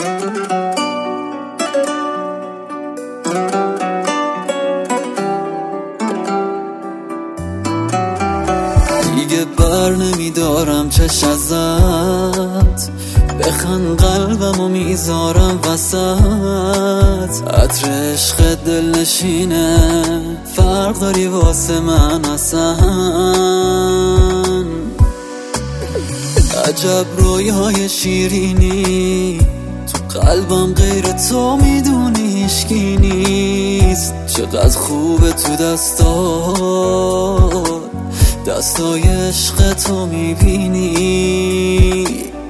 دیگه بر نمیدارم چش ازت، بخند قلبمو میذارم وسط. عطر عشق دل نشینه، فرق داری واسه من اصلا. عجب رویای شیرینی، تو قلبم غیر تو میدونی هیچکی نیست. چقدر خوبه تو دستای عشق تو میبینی.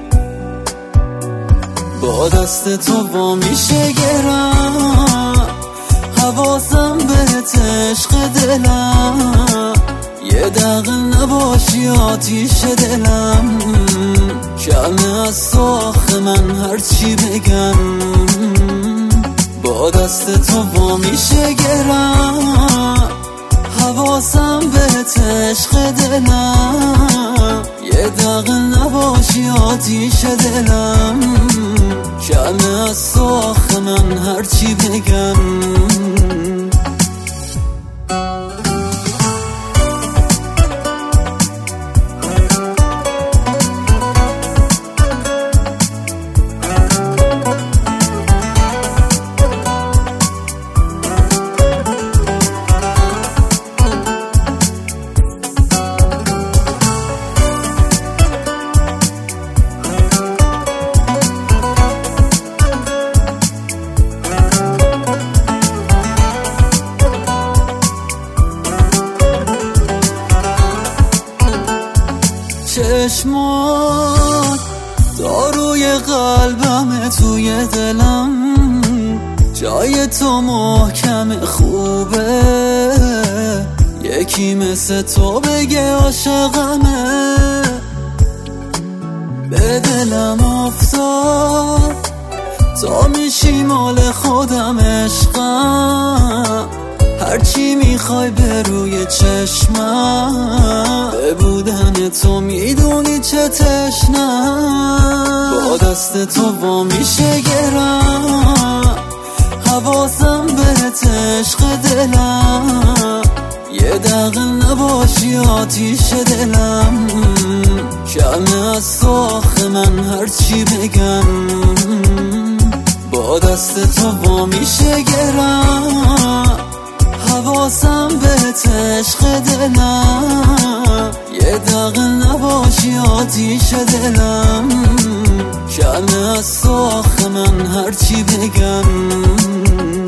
با دست تو وا میشه گرم، حواسم بهت عشق دلم. یه دقیقه نباشی آتیش دلم، کمه از تو آخه من هرچی بگم. با دست تو وا میشه گرم، حواسم بهت عشق دلم. یه دقیقه نباشی آتیش دلم، کمه از تو آخه من هرچی بگم. چشمات داروی قلبم، توی دلم جای تو محکم خوبه. یکی مثل تو بگه عاشقمه، به دلم افتاد تا میشی مال خودم عشقم. هرچی میخوای به روی چشمم، به بودن تو میدونی چه تشنم. با دست تو وا میشه گرم، حواسم بهت عشق دلم. یه دقیقه نباشی آتیش دلم، کمه از تو آخه من هرچی بگم. با دست تو وا میشه گرم، حواسم بهت عشق دلم. یه دقیقه نباشی آتیش دلم، کمه از تو آخه من هرچی بگم.